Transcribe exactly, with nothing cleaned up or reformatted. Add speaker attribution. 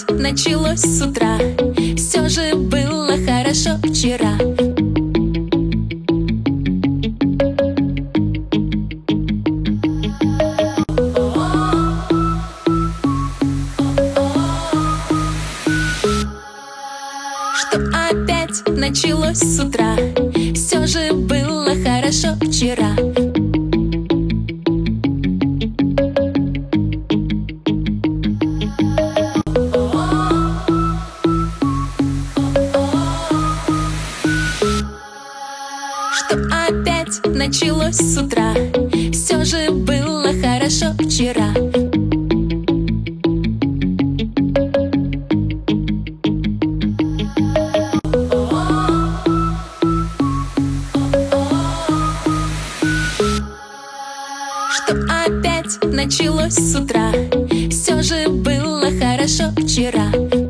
Speaker 1: опять началось с утра. Все же было хорошо вчера. Что опять началось с утра. Все же было хорошо вчера. Что опять началось с утра. Все же было хорошо вчера. Что опять началось с утра. Все же было хорошо вчера.